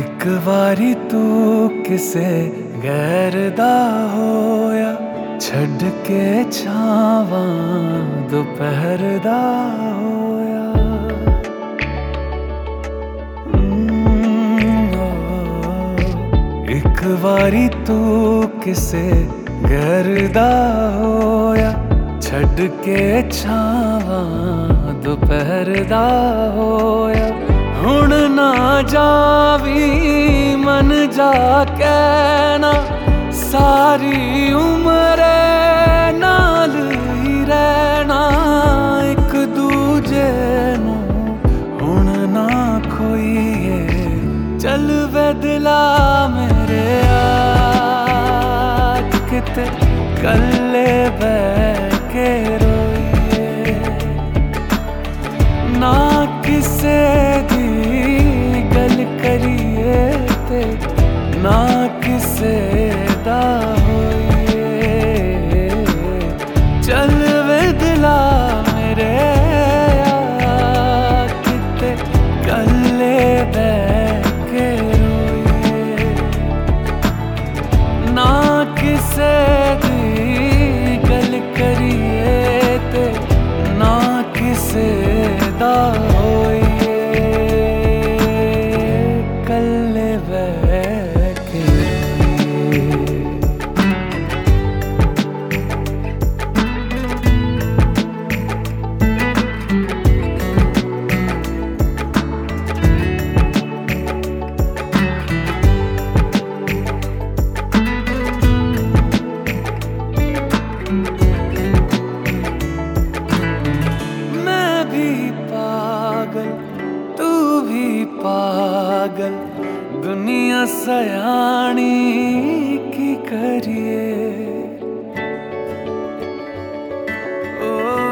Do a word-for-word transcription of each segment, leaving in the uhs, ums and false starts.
एक वारी तू किसे गैर दा होया, छड़ के छावा दोपहर दा होया। एक वारी तू किसे गैर दा होया, छड़ के छावा दोपहर दा होया। हुण ना जावी मन जा कहना, सारी उम्र नाल ही रहना। एक दूजे नू हुण ना खोईए, चल वे दिला मेरे आज किते कल्ले बैठ के रोईए। ना किसे दी गल करिए ते ना किसे दा होइए। चल वे दिला मेरे यार किते कल्ले बैठ के रोइए। ना किसे दी गल करिए ते ना किसे दा होइए। कल्ले बैठ के तू भी पागल, दुनिया सयानी की करिए। ओ,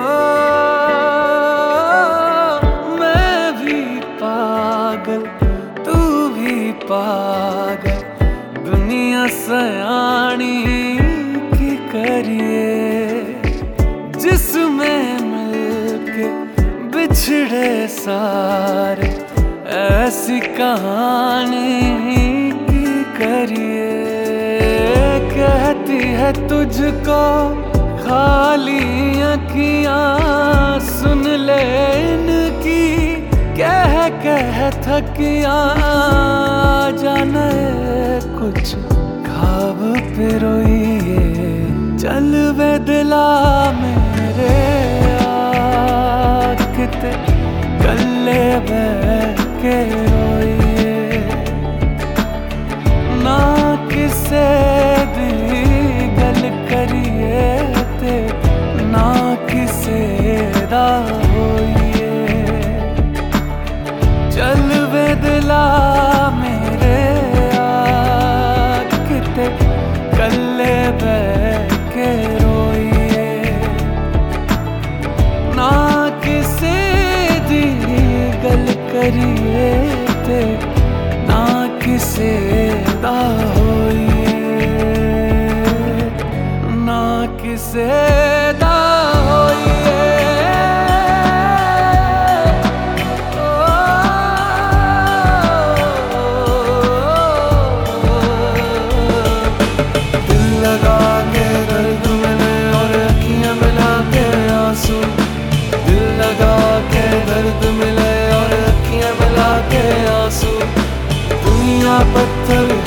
मैं भी पागल तू भी पागल, दुनिया सयानी की करिए। जिसमें मिलके बिछड़े सारे, ऐसी कहानी की करिए। कहती है तुझको खाली अखियाँ, सुन ले इनकी कह कह थकियाँ। जाने कुछ ख्वाब पे रोइए, चल वे दिला मेरे आज किते कल्ले बैठ के रोइए। ना किसे दी गल करिए ते ना किसे दा होइए। चल वे दिला मेरे आज किते कल्ले बैठ के रोइए। ना किसे दी गल करिए ते ना किसे दा होइए। ना किसे दा होइए। दिल लगा के दर्द मिले और अखियां मिला के आंसू, दिल लगा के दर्द मिले और अखियां मिला के आंसू। दुनिया पत्थर